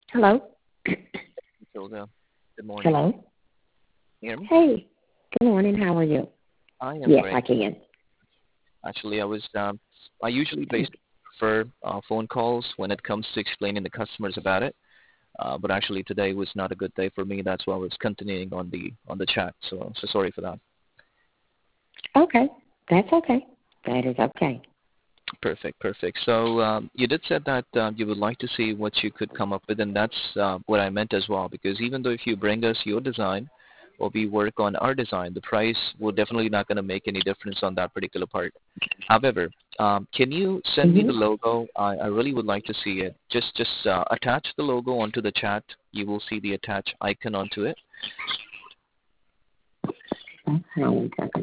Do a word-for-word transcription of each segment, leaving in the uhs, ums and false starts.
Hello? Hilda. Good morning. Hello? Can you hear me? Hey, good morning. How are you? I am Yes, great. I can. Actually, I was. Um, I usually basically prefer uh, phone calls when it comes to explaining to customers about it. Uh, but actually, today was not a good day for me. That's why I was continuing on the on the chat. So, so sorry for that. Okay, that's okay. That is okay. Perfect, perfect. So um, you did said that uh, you would like to see what you could come up with, and that's uh, what I meant as well. Because even though if you bring us your design, or we work on our design, the price will definitely not going to make any difference on that particular part. However, um, can you send me the Mm-hmm. logo? I, I really would like to see it. Just just uh, attach the logo onto the chat. You will see the attach icon onto it. Hang on one second.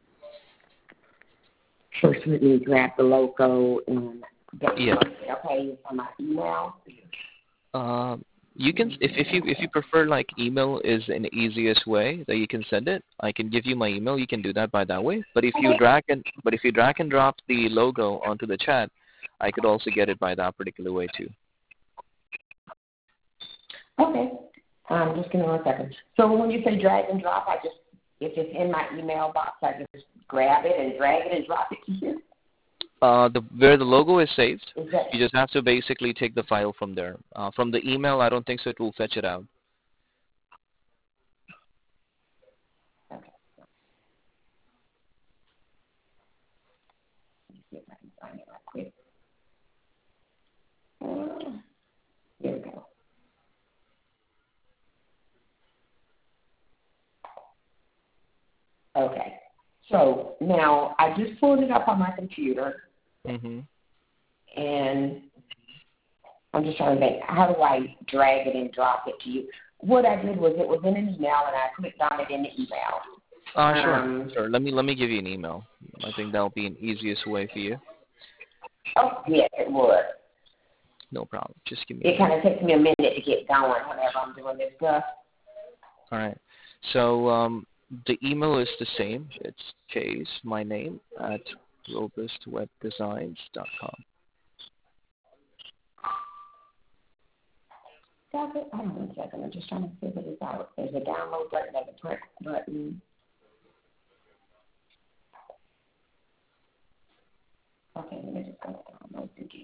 First, let me grab the logo and get Yeah. it, okay, on my email. Um, you can if if you if you prefer like email is an easiest way that you can send it. I can give you my email. You can do that by that way. But if you Okay. drag and but if you drag and drop the logo onto the chat, I could also get it by that particular way too. Okay. Um, just give me one second. So when you say drag and drop, I just, if it's in my email box, I just grab it and drag it and drop it to you? Uh, the where the logo is saved, Is that you just have to basically take the file from there. Uh, from the email, I don't think so. It will fetch it out. okay? Let me see if I can find it right quick. Uh, here we go. Okay. So now I just pulled it up on my computer, Mhm. and I'm just trying to think, how do I drag it and drop it to you? What I did was it was in an email, and I clicked on it in the email. Uh, sure, Um, sure. Let me let me give you an email. I think that'll be an easiest way for you. oh, yes, it would. No problem. Just give me a It kind minute. of takes me a minute to get going whenever I'm doing this stuff. All right. So um, the email is the same. It's Chase, my name, at robust web designs dot com. Stop it. Hold on one second. I'm just trying to figure this out. There's a download button, there's a press button. Okay, let me just go to download again.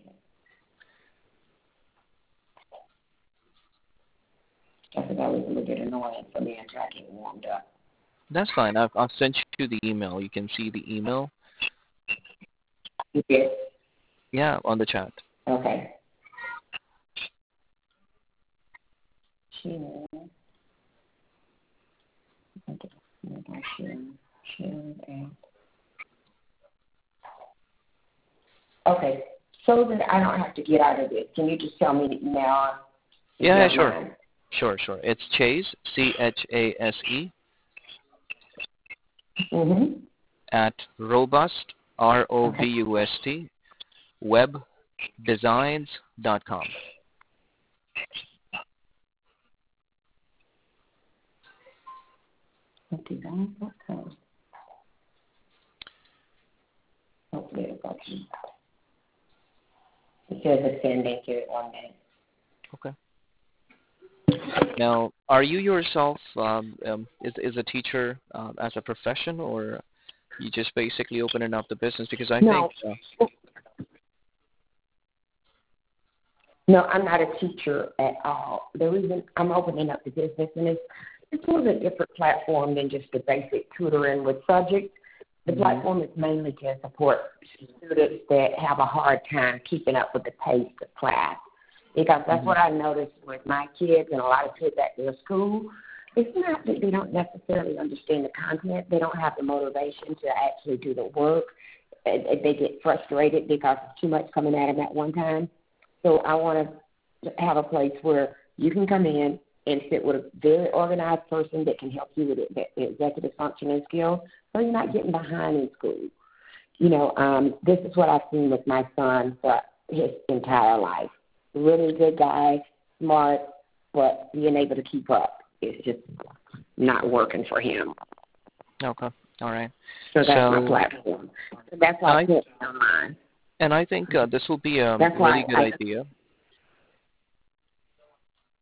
That's that was a little bit annoying for me until I get warmed up. That's fine. I've I've sent you the email. You can see the email. You did? Yeah, on the chat. Okay. Share. Okay. Share. Share and okay. So that I don't have to get out of it, can you just tell me the email if you Yeah, yeah, don't sure. mind? Sure, sure. It's Chase, C H A S E, Mm-hmm. at robust, R O B Okay. U S T, web designs dot com. Okay, okay. Hopefully it'll go to you. It says it's sending to it one minute. Okay. Now, are you yourself um, um, is is a teacher um, as a profession, or you just basically opening up the business? Because I think No, uh, no, I'm not a teacher at all. The reason I'm opening up the business, and it's, it's a little bit different platform than just the basic tutoring with subjects. The mm-hmm. platform is mainly to support students that have a hard time keeping up with the pace of class. Because that's Mm-hmm. what I noticed with my kids and a lot of kids at their school. It's not that they don't necessarily understand the content. They don't have the motivation to actually do the work. They get frustrated because of too much coming at them at one time. So I want to have a place where you can come in and sit with a very organized person that can help you with it, the executive functioning skills, so you're not getting behind in school. You know, um, this is what I've seen with my son for his entire life. Really good guy, smart, but being able to keep up is just not working for him. Okay, all right. So that's so, my platform. So that's why I I put it on mine. and I think uh, this will be a That's really why good I, idea.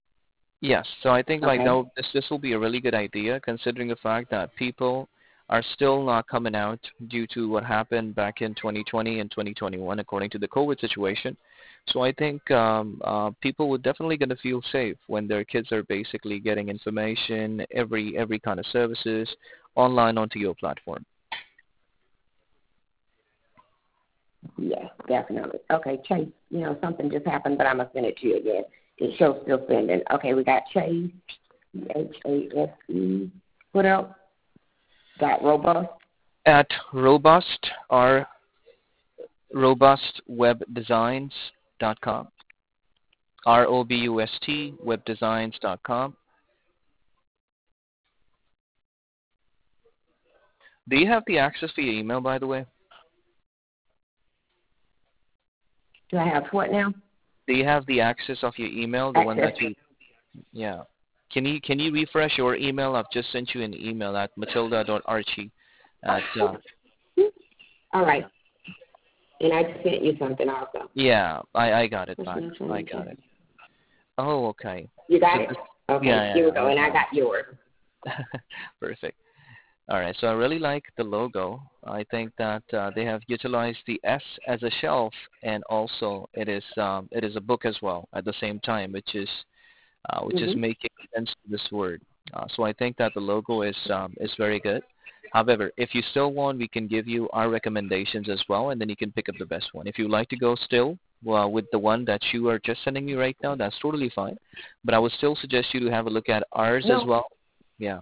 Yes. So I think like Okay. that, this this will be a really good idea, considering the fact that people are still not coming out due to what happened back in twenty twenty and twenty twenty-one, according to the COVID situation. So I think um, uh, people would definitely going to feel safe when their kids are basically getting information, every every kind of services online onto your platform. Yes, definitely. Okay, Chase, you know, something just happened, but I'm going to send it to you again. It shows still sending. Okay, we got Chase, H A S E. What else? Got Robust. At robust or robust web designs dot com. R O B U S T web designs dot com. Do you have the access to your email, by the way? Do I have what now? Do you have the access of your email, the one Access. that you? Yeah. Can you can you refresh your email? I've just sent you an email at matilda dot archie at. Uh, All right. And I just sent you something also. yeah, I I got it back. I got it. Oh, okay. You got So it? this, Okay, yeah, here yeah, we go. I And I got got yours. it. Perfect. All right. So I really like the logo. I think that uh, they have utilized the S as a shelf, and also it is um, it is a book as well at the same time, which is uh, which is Mm-hmm. making sense to this word. Uh, so I think that the logo is um, is very good. However, if you still want, we can give you our recommendations as well, and then you can pick up the best one. If you like to go still well, with the one that you are just sending me right now, that's totally fine. But I would still suggest you to have a look at ours as No, well. Yeah.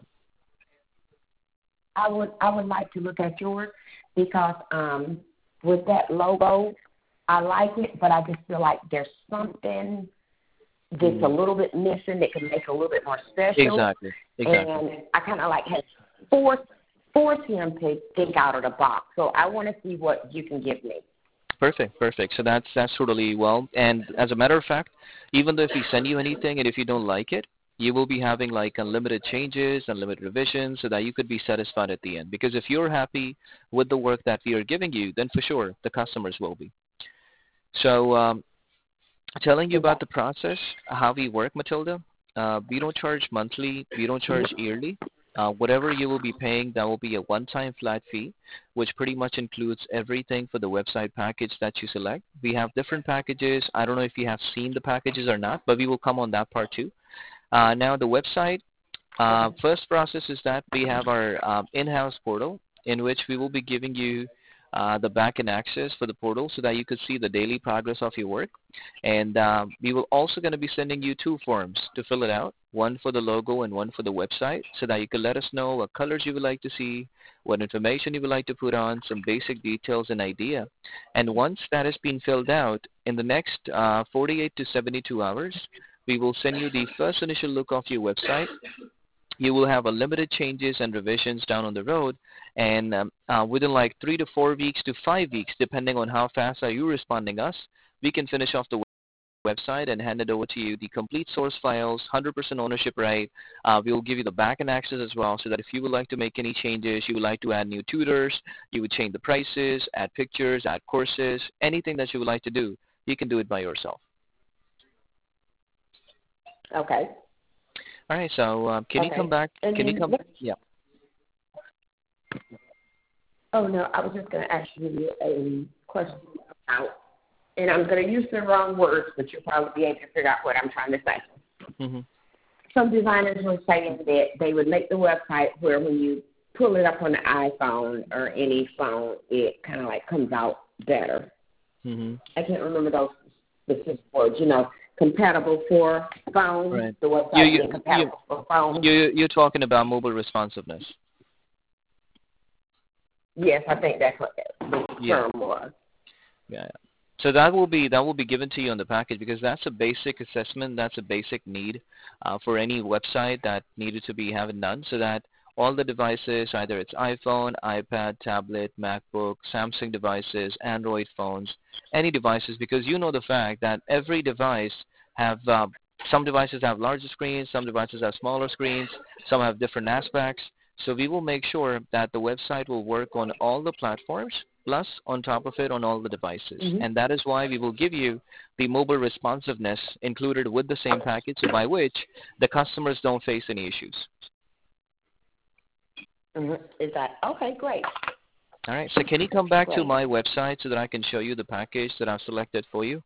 I would I would like to look at yours because um, with that logo, I like it, but I just feel like there's something that's a Mm. little bit missing that could make it a little bit more special. Exactly. Exactly. And I kind of like had forced forced him to think out of the box. So I want to see what you can give me. Perfect, perfect. So that's that's totally well. And as a matter of fact, even though if we send you anything and if you don't like it, you will be having like unlimited changes, unlimited revisions, so that you could be satisfied at the end. Because if you're happy with the work that we are giving you, then for sure the customers will be. So um, telling you Okay. about the process, how we work, Matilda. Uh, we don't charge monthly. We don't charge yearly. Uh, whatever you will be paying, that will be a one-time flat fee, which pretty much includes everything for the website package that you select. We have different packages. I don't know if you have seen the packages or not, but we will come on that part too. Uh, now, the website, uh, first process is that we have our um, in-house portal in which we will be giving you uh, the back-end access for the portal so that you could see the daily progress of your work. And um, we will also going to be sending you two forms to fill it out, one for the logo and one for the website, so that you can let us know what colors you would like to see, what information you would like to put on, some basic details and idea. And once that has been filled out, in the next uh, forty-eight to seventy-two hours, we will send you the first initial look of your website. You will have a limited changes and revisions down on the road, and um, uh, within like three to four weeks to five weeks, depending on how fast are you responding us, we can finish off the website and hand it over to you, the complete source files, one hundred percent ownership right. Uh, we will give you the back-end access as well, so that if you would like to make any changes, you would like to add new tutors, you would change the prices, add pictures, add courses, anything that you would like to do, you can do it by yourself. Okay. All right, so um, can you come Okay. back? And Can you then come? what? Yeah. Oh no, I was just going to ask you a question about, and I'm going to use the wrong words, but you'll probably be able to figure out what I'm trying to say. Mm-hmm. Some designers were saying that they would make the website where when you pull it up on the iPhone or any phone, it kind of like comes out better. Mm-hmm. I can't remember those specific words. You know, compatible for phones. Right. The You website you being you compatible for phones. you you're talking about mobile responsiveness. Yes, I think that's what the Yeah. term was. Yeah. Yeah. So that will be that will be given to you on the package, because that's a basic assessment. That's a basic need uh, for any website that needed to be having done, so that all the devices, either it's iPhone, iPad, tablet, MacBook, Samsung devices, Android phones, any devices, because you know the fact that every device have uh, some devices have larger screens, some devices have smaller screens, some have different aspects. So we will make sure that the website will work on all the platforms, plus on top of it on all the devices. Mm-hmm. And that is why we will give you the mobile responsiveness included with the same package, by which the customers don't face any issues. Mm-hmm. Is that okay? Great. All right. So can you come back Great. to my website so that I can show you the package that I've selected for you?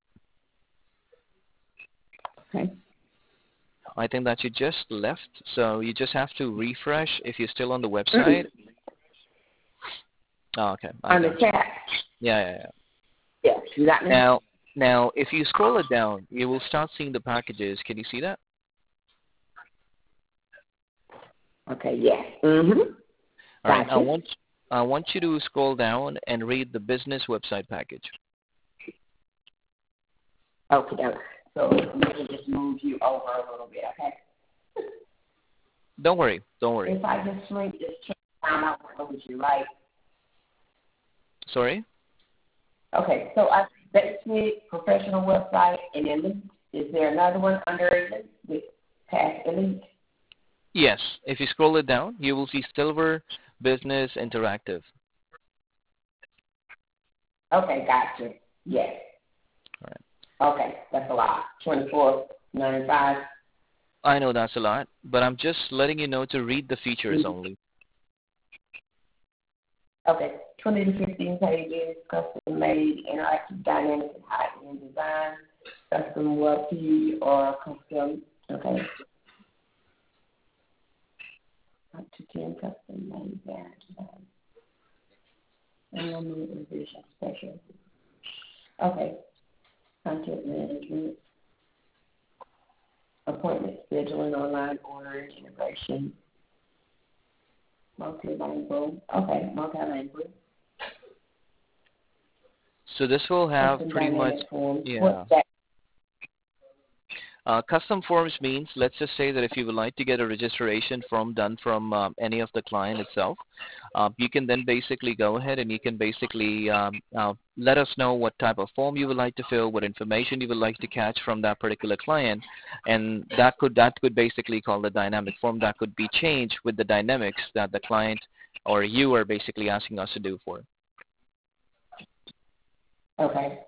Okay. I think that you just left, so you just have to refresh if you're still on the website. Mm-hmm. Oh, okay. I On the got you. chat. Yeah, yeah, yeah. Yes. You got me. Now, now, if you scroll it down, you will start seeing the packages. Can you see that? Okay. Yes. Mm-hmm. All right. Gotcha. I want I want you to scroll down and read the business website package. Okay. So let me just move you over a little bit, okay? Don't worry. Don't worry. If I just shrink this check down, I will lose you, right? Sorry? Okay. So I basic professional website and elite. Is there another one under elite with past elite? Yes. If you scroll it down, you will see Silver Business Interactive. Okay. Gotcha. Yes. All right. Okay, that's a lot. Twenty-four ninety-five. I know that's a lot, but I'm just letting you know to read the features Mm-hmm. only. Okay, twenty to fifteen pages, custom made, interactive, dynamic, and high-end design, custom web P or custom. Okay. Up to ten custom made banner design. Unlimited revision special. Okay. Content management, appointment scheduling, online ordering, integration, multilingual. Okay, multilingual. So this will have Custom pretty much, dynamic forms. yeah. What's that? Uh, custom forms means, let's just say that if you would like to get a registration form done from um, any of the client itself, uh, you can then basically go ahead and you can basically um, uh, let us know what type of form you would like to fill, what information you would like to catch from that particular client, and that could that could basically call the dynamic form that could be changed with the dynamics that the client or you are basically asking us to do for. Okay.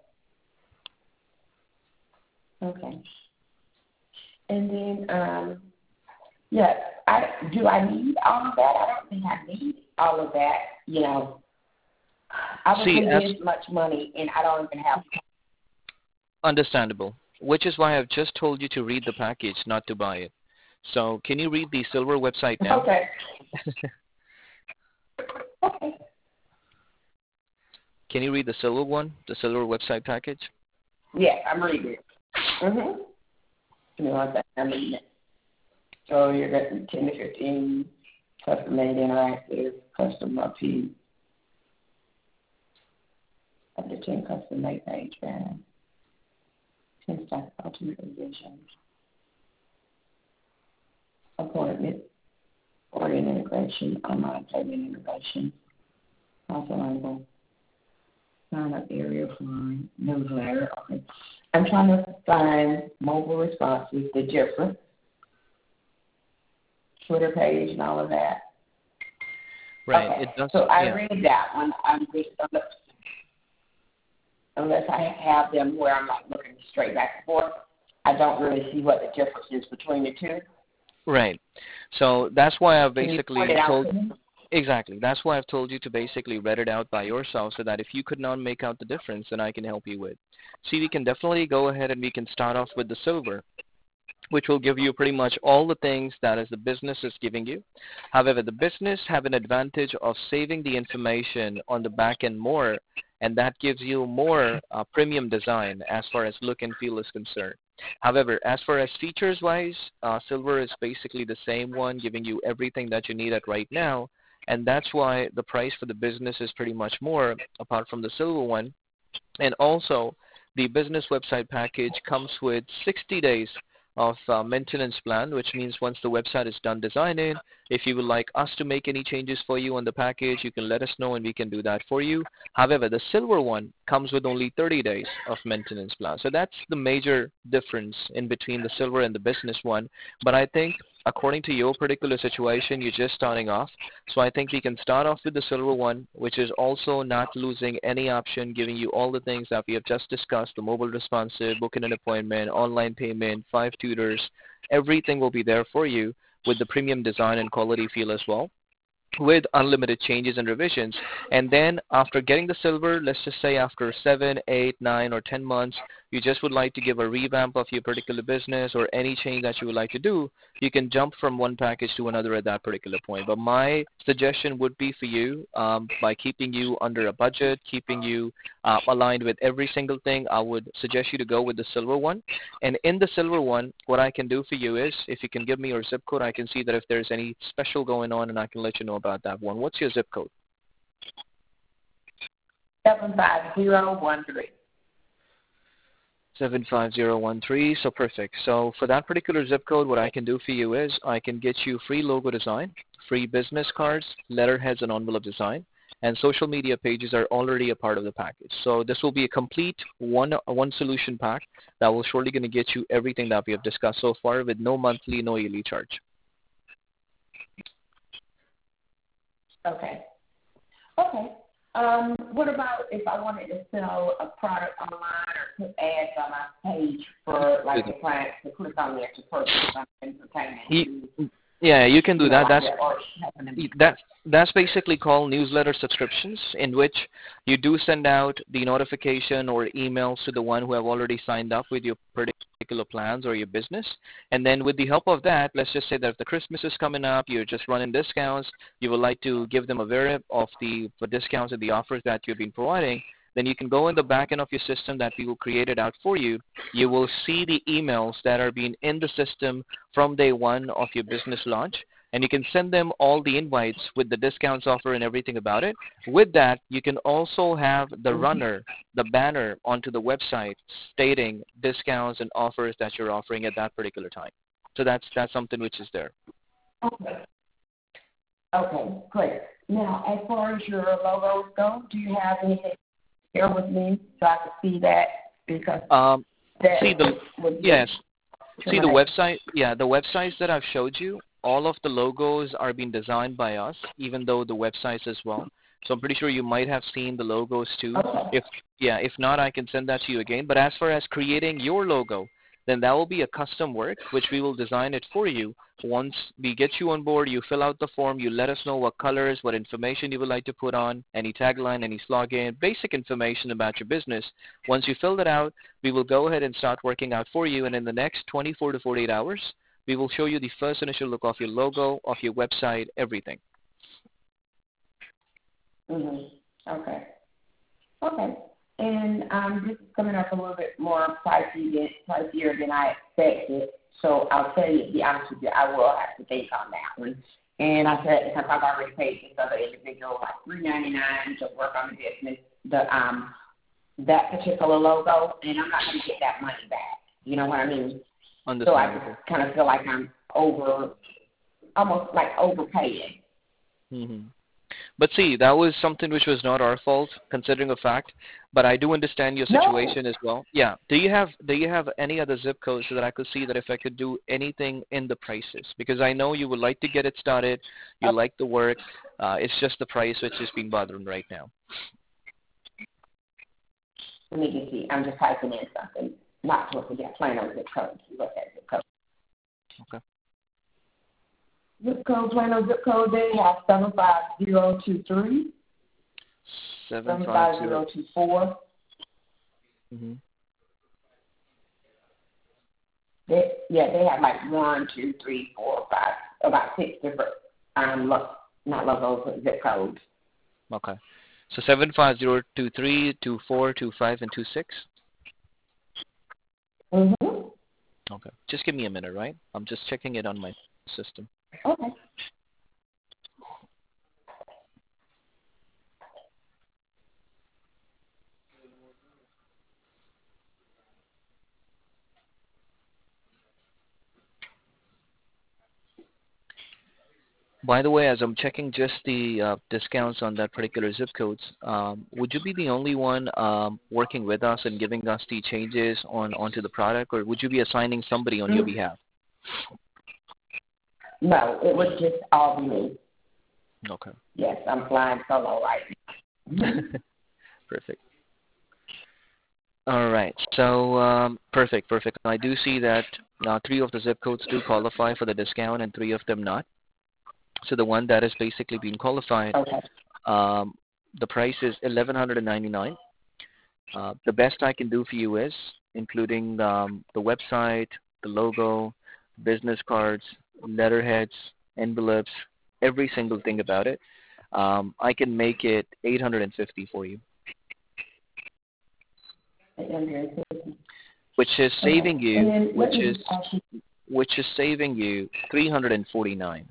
Okay. And then, um, yeah, I do I need all of that? I don't think I need all of that. You know, I was See, paying as, this much money, and I don't even have. understandable, which is why I've just told you to read the package, not to buy it. So can you read the Silver website now? Okay. Okay. Can you read the Silver one, the Silver website package? Yeah, I'm reading it. Mhm. You know what I mean? So you're getting ten to fifteen custom made interactive, custom up to up to ten custom made page banner, ten stack ultimate revision, appointment, ordering integration, online payment integration, also label, sign up area form, newsletter. Okay. I'm trying to find mobile responses, the difference, Twitter page and all of that. Right. Okay. It does. So I yeah. read that one. I'm just unless, unless I have them where I'm like looking straight back and forth, I don't really see what the difference is between the two. Right. So that's why I've Can you basically point it out told. to me? Exactly. That's why I've told you to basically read it out by yourself, so that if you could not make out the difference, then I can help you with. See, we can definitely go ahead and we can start off with the Silver, which will give you pretty much all the things that is the business is giving you. However, the business have an advantage of saving the information on the back end more, and that gives you more uh, premium design as far as look and feel is concerned. However, as far as features wise, uh, Silver is basically the same one, giving you everything that you need at right now, and that's why the price for the business is pretty much more apart from the Silver one. And also, the business website package comes with sixty days of uh, maintenance plan, which means once the website is done designing, if you would like us to make any changes for you on the package, you can let us know and we can do that for you. However, the Silver one comes with only thirty days of maintenance plan. So that's the major difference in between the silver and the business one. But I think according to your particular situation, you're just starting off. So I think we can start off with the silver one, which is also not losing any option, giving you all the things that we have just discussed, the mobile responsive, booking an appointment, online payment, five tutors. Everything will be there for you with the premium design and quality feel as well, with unlimited changes and revisions. And then after getting the silver, let's just say after seven, eight, nine, or ten months, you just would like to give a revamp of your particular business or any change that you would like to do, you can jump from one package to another at that particular point. But my suggestion would be for you, um, by keeping you under a budget, keeping you uh, aligned with every single thing, I would suggest you to go with the silver one. And in the silver one, what I can do for you is, if you can give me your zip code, I can see that if there's any special going on, and I can let you know about that one. What's your zip code? seven five zero one three. seven five zero one three. So perfect. So for that particular zip code, what I can do for you is I can get you free logo design, free business cards, letterheads, and envelope design, and social media pages are already a part of the package. So this will be a complete one one solution pack that will surely going to get you everything that we have discussed so far with no monthly, no yearly charge. Okay. Okay. Um, what about if I wanted to sell a product online or put ads on my page for like the clients to click on there to purchase something pertaining to? Yeah, you can do you know, that. like That's that that's basically called newsletter subscriptions, in which you do send out the notification or emails to the one who have already signed up with your particular plans or your business. And then with the help of that, let's just say that if the Christmas is coming up, you're just running discounts, you would like to give them a variant of the, the discounts and the offers that you've been providing, then you can go in the back end of your system that we will create it out for you. You will see the emails that are being in the system from day one of your business launch, and you can send them all the invites with the discounts offer and everything about it. With that, you can also have the runner, the banner onto the website stating discounts and offers that you're offering at that particular time. So that's that's something which is there. Okay. Okay, great. Now, as far as your logos go, do you have anything here with me so I can see that? Because um, that see the yes, see the website. Yeah, the websites that I've showed you, all of the logos are being designed by us, even though the websites as well. So I'm pretty sure you might have seen the logos too. Okay. If yeah, if not, I can send that to you again. But as far as creating your logo, then that will be a custom work, which we will design it for you. Once we get you on board, you fill out the form, you let us know what colors, what information you would like to put on, any tagline, any slogan, basic information about your business. Once you fill that out, we will go ahead and start working out for you, and in the next twenty-four to forty-eight hours, we will show you the first initial look of your logo, of your website, everything. Mm-hmm. Okay. Okay. And um, this is coming up a little bit more pricey than, pricier than I expected. So I'll tell you, to be honest with you, I will have to think on that one. And I said, because I've already paid this other individual like three ninety-nine to work on the business, the um that particular logo, and I'm not going to get that money back. You know what I mean? So I just kind of feel like I'm over, almost like overpaying. Mm-hmm. But see, that was something which was not our fault, considering the fact. But I do understand your situation No. as well. Yeah. Do you have Do you have any other zip codes so that I could see that if I could do anything in the prices? Because I know you would like to get it started. You Oh. like the work. Uh, it's just the price which is being bothering right now. Let me just see. I'm just typing in something. Not to forget Plano zip code. Look at zip code. Okay. Zip code, Plano zip code, they have seven five zero two three. seven five zero two four. Mm-hmm. They, yeah, they have like one, two, three, four, five, about six different, um, lo- not logos, but zip codes. Okay. So seven five zero two three two four two five and two six. Mhm. Okay. Just give me a minute, right? I'm just checking it on my system. Okay. by the way, as I'm checking just the uh, discounts on that particular zip codes, um, would you be the only one um, working with us and giving us the changes on onto the product, or would you be assigning somebody on your Mm. behalf? No, it would just all be me. Okay. Yes, I'm flying solo right now. Perfect. All right. So um, perfect, perfect. I do see that uh, three of the zip codes do qualify for the discount, and three of them not. So the one that is basically being qualified, Okay. um, the price is eleven ninety-nine. Uh, the best I can do for you is, including um, the website, the logo, business cards, letterheads, envelopes, every single thing about it. Um, I can make it eight hundred fifty for you, which is saving Okay. you, And then which let me is just ask you. which is saving you three hundred forty-nine,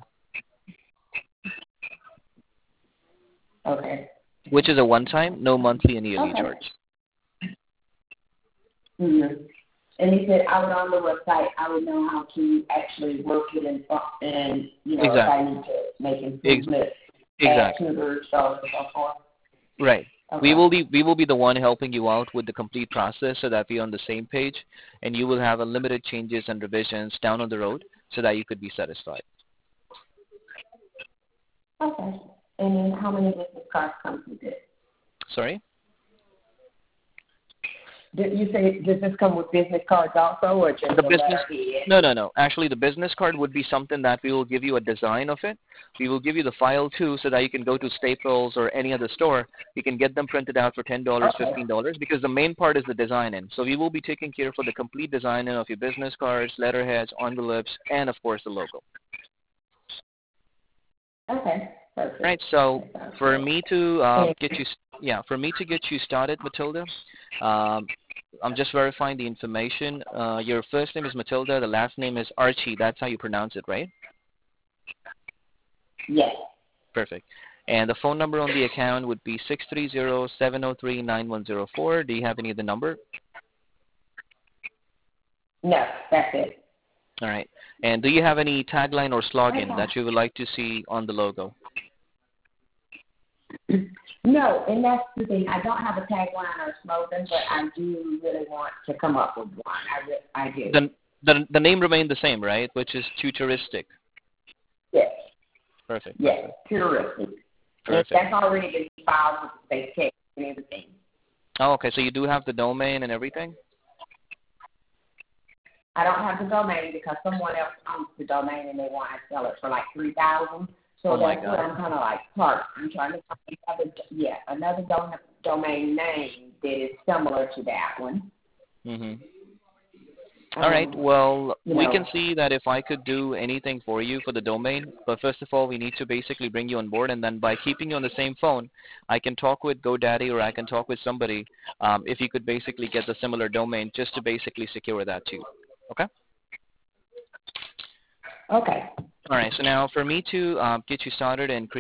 Okay. which is a one-time, no monthly and yearly Okay. charge. Mm-hmm. And he said I would on the website, I would know how to actually work it and, and you know, if I Exactly. need to make Ex- improvements, add exactly. to the so and so forth. Right. Okay. We will be we will be the one helping you out with the complete process so that we're on the same page, and you will have unlimited changes and revisions down on the road so that you could be satisfied. Okay. And then how many business cards come with it? Sorry? Did you say does this come with business cards also, or just The the business letterhead? No, no, no. Actually, the business card would be something that we will give you a design of it. We will give you the file too so that you can go to Staples or any other store. You can get them printed out for ten dollars, Okay. fifteen dollars because the main part is the design in. So we will be taking care for the complete design in of your business cards, letterheads, envelopes, and of course the logo. Okay. Perfect. Right. So That sounds for good. me to uh, And, get you, yeah, for me to get you started, Matilda, um, I'm just verifying the information. Uh, your first name is Matilda. The last name is Archie. That's how you pronounce it, right? yes. Perfect. And the phone number on the account would be six three zero, seven zero three, nine one zero four. Do you have any other number? No, that's it. All right. And do you have any tagline or slogan Okay. that you would like to see on the logo? No, and that's the thing. I don't have a tagline or slogan, but I do really want to come up with one. I, re- I do. The, the, the name remained the same, right? Which is futuristic. Yes. Perfect. Yes. Perfect. Terrific. And Perfect. that's already been filed with the state tax and everything. Oh, okay. So you do have the domain and everything? I don't have the domain because someone else owns the domain and they want to sell it for like three thousand. So Oh my that's God. where I'm kind of like parked. I'm trying to find another, yeah, another dom- domain name that is similar to that one. Mhm. Um, All right. Well, you we know, can see that if I could do anything for you for the domain, but first of all, we need to basically bring you on board, and then by keeping you on the same phone, I can talk with GoDaddy or I can talk with somebody um, if you could basically get the similar domain just to basically secure that too. Okay? okay. All right. So now for me to um, get you started and create